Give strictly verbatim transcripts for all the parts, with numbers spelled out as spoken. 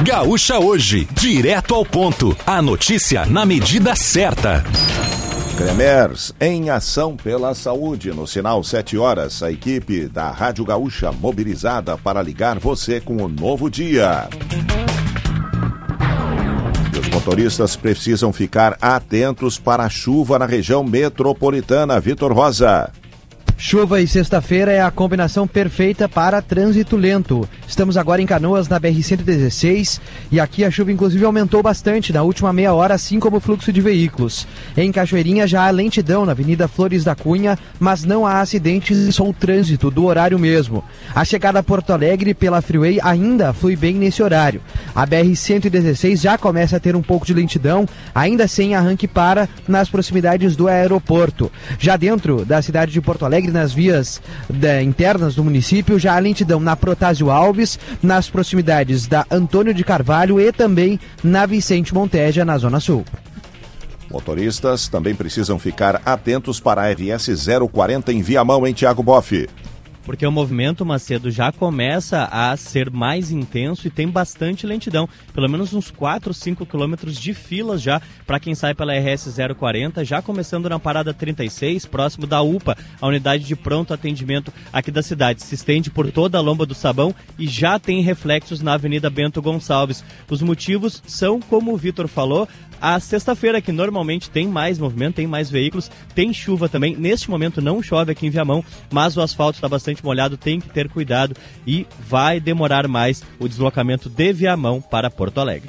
Gaúcha Hoje, direto ao ponto. A notícia na medida certa. Cremers, em ação pela saúde. No sinal sete horas, a equipe da Rádio Gaúcha mobilizada para ligar você com o novo dia. E os motoristas precisam ficar atentos para a chuva na região metropolitana. Vitor Rosa. Chuva e sexta-feira é a combinação perfeita para trânsito lento. Estamos agora em Canoas, na B R cento e dezesseis, e aqui a chuva inclusive aumentou bastante na última meia hora, assim como o fluxo de veículos. Em Cachoeirinha já há lentidão na Avenida Flores da Cunha, mas não há acidentes e só o trânsito do horário mesmo. A chegada a Porto Alegre pela Freeway ainda flui bem nesse horário. A B R cento e dezesseis já começa a ter um pouco de lentidão, ainda sem arranque para nas proximidades do aeroporto. Já dentro da cidade de Porto Alegre, nas vias da, internas do município, já há lentidão na Protásio Alves, nas proximidades da Antônio de Carvalho e também na Vicente Monteja, na Zona Sul. Motoristas também precisam ficar atentos para a R S zero quarenta em Viamão, em Thiago Boff. Porque o movimento, Macedo, já começa a ser mais intenso e tem bastante lentidão. Pelo menos uns quatro, cinco quilômetros de filas já para quem sai pela R S zero quarenta, já começando na parada trinta e seis, próximo da U P A, a unidade de pronto atendimento aqui da cidade. Se estende por toda a Lomba do Sabão e já tem reflexos na Avenida Bento Gonçalves. Os motivos são, como o Vitor falou, a sexta-feira, que normalmente tem mais movimento, tem mais veículos, tem chuva também. Neste momento não chove aqui em Viamão, mas o asfalto está bastante molhado, tem que ter cuidado e vai demorar mais o deslocamento de Viamão para Porto Alegre.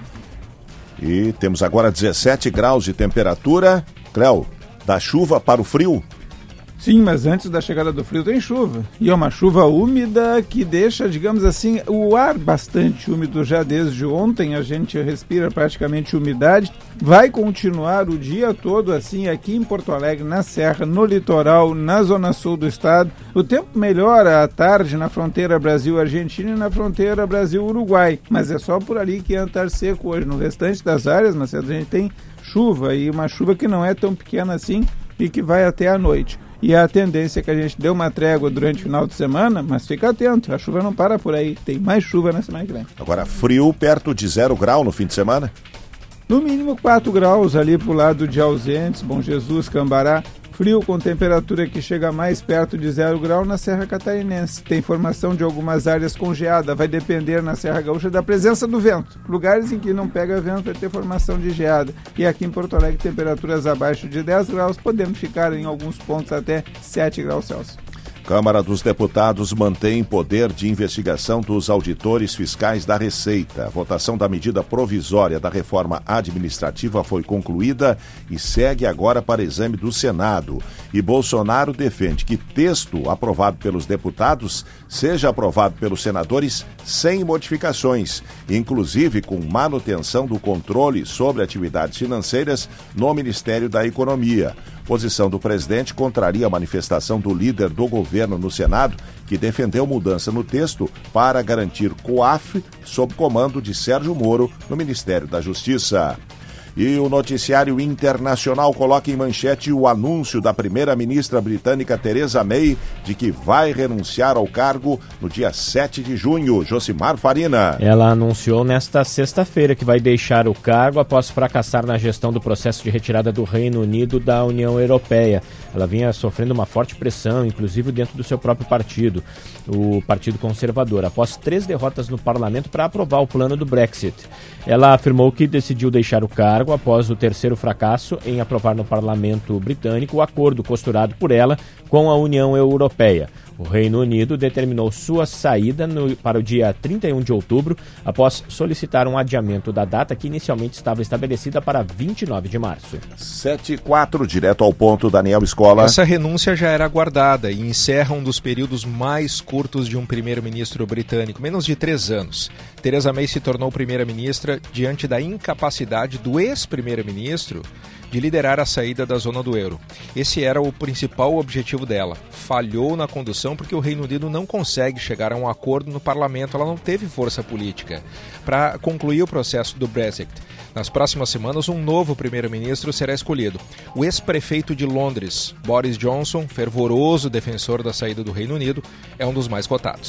E temos agora dezessete graus de temperatura. Cléo, da chuva para o frio? Sim, mas antes da chegada do frio tem chuva. E é uma chuva úmida que deixa, digamos assim, o ar bastante úmido já desde ontem. A gente respira praticamente umidade. Vai continuar o dia todo assim aqui em Porto Alegre, na Serra, no litoral, na zona sul do estado. O tempo melhora à tarde na fronteira Brasil-Argentina e na fronteira Brasil-Uruguai. Mas é só por ali que ia estar seco hoje. No restante das áreas, mas a gente tem chuva, e uma chuva que não é tão pequena assim e que vai até a noite. E a tendência é que a gente dê uma trégua durante o final de semana, mas fica atento, a chuva não para por aí, tem mais chuva na semana que vem. Agora, frio perto de zero grau no fim de semana? No mínimo quatro graus ali pro lado de Ausentes, Bom Jesus, Cambará. Frio com temperatura que chega mais perto de zero grau na Serra Catarinense. Tem formação de algumas áreas com geada, vai depender na Serra Gaúcha da presença do vento. Lugares em que não pega vento vai ter formação de geada. E aqui em Porto Alegre, temperaturas abaixo de dez graus, podemos ficar em alguns pontos até sete graus Celsius. Câmara dos Deputados mantém poder de investigação dos auditores fiscais da Receita. A votação da medida provisória da reforma administrativa foi concluída e segue agora para exame do Senado. E Bolsonaro defende que texto aprovado pelos deputados seja aprovado pelos senadores sem modificações, inclusive com manutenção do controle sobre atividades financeiras no Ministério da Economia. Posição do presidente contraria a manifestação do líder do governo no Senado, que defendeu mudança no texto para garantir COAF sob comando de Sérgio Moro no Ministério da Justiça. E o noticiário internacional coloca em manchete o anúncio da primeira-ministra britânica Theresa May de que vai renunciar ao cargo no dia sete de junho. Josimar Farina. Ela anunciou nesta sexta-feira que vai deixar o cargo após fracassar na gestão do processo de retirada do Reino Unido da União Europeia. Ela vinha sofrendo uma forte pressão, inclusive dentro do seu próprio partido, o Partido Conservador, após três derrotas no parlamento para aprovar o plano do Brexit. Ela afirmou que decidiu deixar o cargo após o terceiro fracasso em aprovar no parlamento britânico o acordo costurado por ela com a União Europeia. O Reino Unido determinou sua saída no, para o dia trinta e um de outubro, após solicitar um adiamento da data que inicialmente estava estabelecida para vinte e nove de março. sete e quatro, direto ao ponto, Daniel Escola. Essa renúncia já era aguardada e encerra um dos períodos mais curtos de um primeiro-ministro britânico, menos de três anos. Theresa May se tornou primeira-ministra diante da incapacidade do ex-primeiro-ministro de liderar a saída da zona do euro. Esse era o principal objetivo dela. Falhou na condução porque o Reino Unido não consegue chegar a um acordo no parlamento, ela não teve força política para concluir o processo do Brexit. Nas próximas semanas, um novo primeiro-ministro será escolhido. O ex-prefeito de Londres, Boris Johnson, fervoroso defensor da saída do Reino Unido, é um dos mais cotados.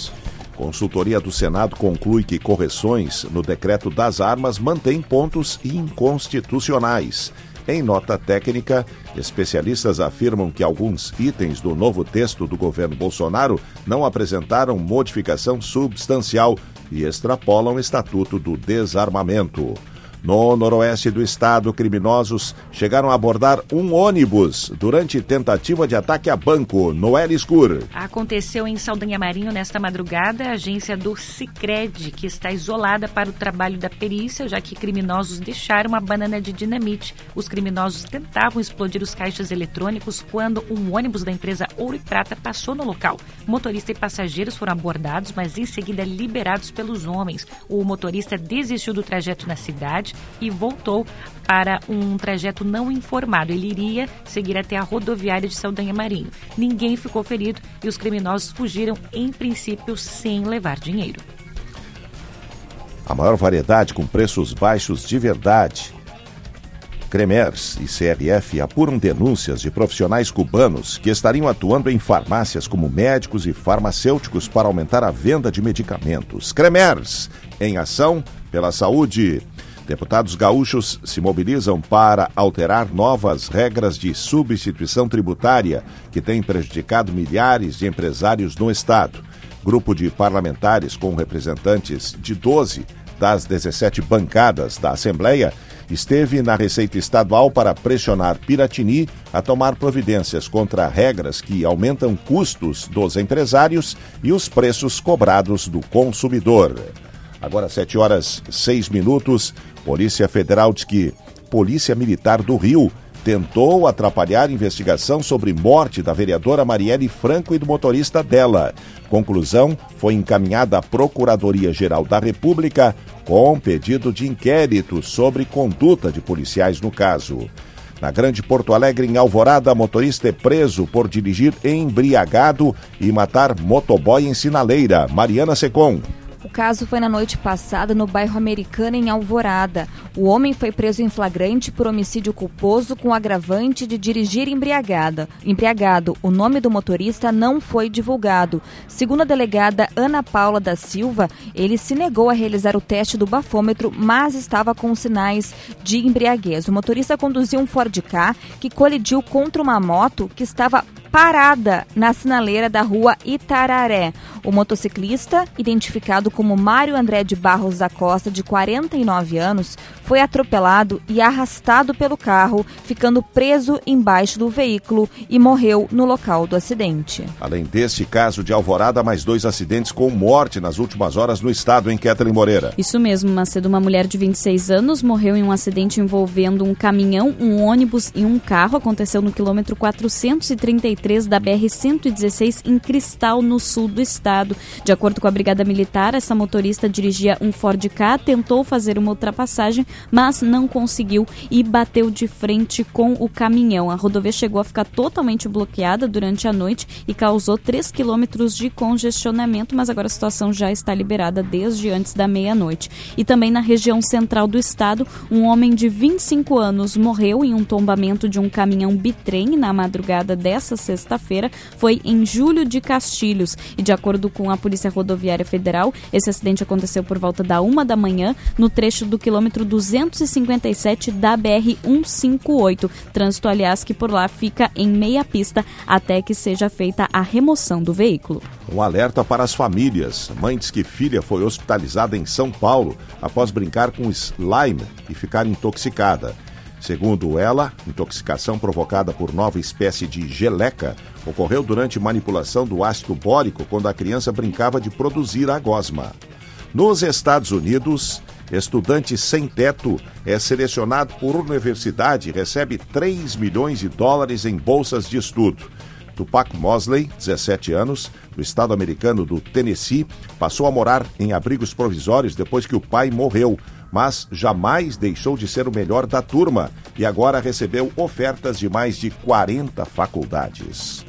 Consultoria do Senado conclui que correções no decreto das armas mantêm pontos inconstitucionais. Em nota técnica, especialistas afirmam que alguns itens do novo texto do governo Bolsonaro não apresentaram modificação substancial e extrapolam o Estatuto do Desarmamento. No noroeste do estado, criminosos chegaram a abordar um ônibus durante tentativa de ataque a banco no Eliscur. Aconteceu em Saldanha Marinho nesta madrugada. A agência do Sicredi, que está isolada para o trabalho da perícia, já que criminosos deixaram uma banana de dinamite. Os criminosos tentavam explodir os caixas eletrônicos quando um ônibus da empresa Ouro e Prata passou no local. Motorista e passageiros foram abordados, mas em seguida liberados pelos homens. O motorista desistiu do trajeto na cidade e voltou para um trajeto não informado. Ele iria seguir até a rodoviária de Saldanha Marinho. Ninguém ficou ferido e os criminosos fugiram, em princípio, sem levar dinheiro. A maior variedade com preços baixos de verdade. Cremers e C R F apuram denúncias de profissionais cubanos que estariam atuando em farmácias como médicos e farmacêuticos para aumentar a venda de medicamentos. Cremers, em ação pela saúde. Deputados gaúchos se mobilizam para alterar novas regras de substituição tributária que têm prejudicado milhares de empresários no estado. Grupo de parlamentares com representantes de doze das dezessete bancadas da Assembleia esteve na Receita Estadual para pressionar Piratini a tomar providências contra regras que aumentam custos dos empresários e os preços cobrados do consumidor. Agora, sete horas e seis minutos, Polícia Federal diz que Polícia Militar do Rio tentou atrapalhar a investigação sobre morte da vereadora Marielle Franco e do motorista dela. Conclusão foi encaminhada à Procuradoria-Geral da República com pedido de inquérito sobre conduta de policiais no caso. Na Grande Porto Alegre, em Alvorada, motorista é preso por dirigir embriagado e matar motoboy em sinaleira. Mariana Secom. O caso foi na noite passada no bairro Americana, em Alvorada. O homem foi preso em flagrante por homicídio culposo com agravante de dirigir embriagada. embriagado. O nome do motorista não foi divulgado. Segundo a delegada Ana Paula da Silva, ele se negou a realizar o teste do bafômetro, mas estava com sinais de embriaguez. O motorista conduziu um Ford Ka que colidiu contra uma moto que estava parada na sinaleira da rua Itararé. O motociclista, identificado como Mário André de Barros da Costa, de quarenta e nove anos, foi atropelado e arrastado pelo carro, ficando preso embaixo do veículo e morreu no local do acidente. Além deste caso de Alvorada, mais dois acidentes com morte nas últimas horas no estado, em Kathleen Moreira. Isso mesmo, Macedo. Uma mulher de vinte e seis anos morreu em um acidente envolvendo um caminhão, um ônibus e um carro. Aconteceu no quilômetro quatrocentos e trinta e três da B R cento e dezesseis, em Cristal, no sul do estado. De acordo com a Brigada Militar, essa motorista dirigia um Ford Ka, tentou fazer uma ultrapassagem, mas não conseguiu e bateu de frente com o caminhão. A rodovia chegou a ficar totalmente bloqueada durante a noite e causou três quilômetros de congestionamento, mas agora a situação já está liberada desde antes da meia-noite. E também na região central do estado, um homem de vinte e cinco anos morreu em um tombamento de um caminhão bitrem na madrugada dessa sexta-feira. Foi em Júlio de Castilhos e, de acordo com a Polícia Rodoviária Federal, esse acidente aconteceu por volta da uma da manhã no trecho do quilômetro duzentos e cinquenta e sete da B R cento e cinquenta e oito. Trânsito, aliás, que por lá fica em meia pista até que seja feita a remoção do veículo. Um alerta para as famílias. Mãe diz que filha foi hospitalizada em São Paulo após brincar com slime e ficar intoxicada. Segundo ela, intoxicação provocada por nova espécie de geleca ocorreu durante manipulação do ácido bórico quando a criança brincava de produzir a gosma. Nos Estados Unidos, estudante sem teto é selecionado por universidade e recebe três milhões de dólares em bolsas de estudo. Tupac Mosley, dezessete anos, do estado americano do Tennessee, passou a morar em abrigos provisórios depois que o pai morreu, mas jamais deixou de ser o melhor da turma e agora recebeu ofertas de mais de quarenta faculdades.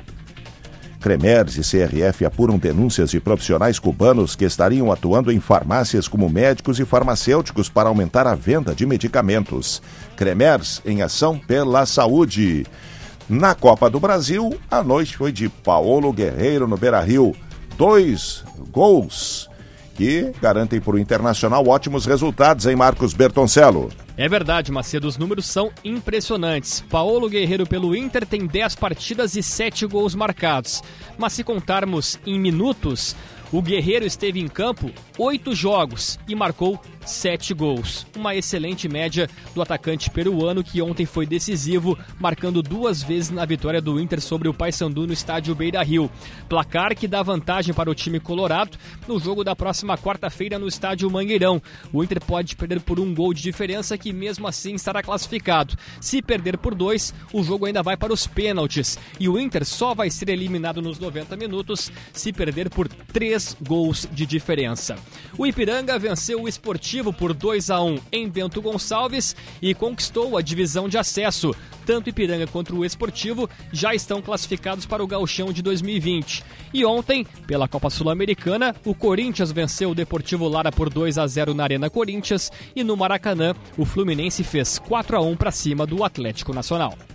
Cremers e C R F apuram denúncias de profissionais cubanos que estariam atuando em farmácias como médicos e farmacêuticos para aumentar a venda de medicamentos. Cremers em ação pela saúde. Na Copa do Brasil, a noite foi de Paulo Guerreiro no Beira-Rio. dois gols que garantem para o Internacional ótimos resultados, hein, Marcos Bertoncello? É verdade, Macedo, os números são impressionantes. Paulo Guerreiro pelo Inter tem dez partidas e sete gols marcados. Mas se contarmos em minutos, o Guerreiro esteve em campo oito jogos e marcou sete gols. Uma excelente média do atacante peruano, que ontem foi decisivo, marcando duas vezes na vitória do Inter sobre o Paysandu no estádio Beira-Rio. Placar que dá vantagem para o time colorado no jogo da próxima quarta-feira no estádio Mangueirão. O Inter pode perder por um gol de diferença, que mesmo assim estará classificado. Se perder por dois, o jogo ainda vai para os pênaltis. E o Inter só vai ser eliminado nos noventa minutos se perder por três gols de diferença. O Ipiranga venceu o Esportivo por dois a um em Bento Gonçalves e conquistou a divisão de acesso. Tanto o Ipiranga quanto o Esportivo já estão classificados para o Gauchão de dois mil e vinte. E ontem, pela Copa Sul-Americana, o Corinthians venceu o Deportivo Lara por dois a zero na Arena Corinthians e no Maracanã, o Fluminense fez quatro a um para cima do Atlético Nacional.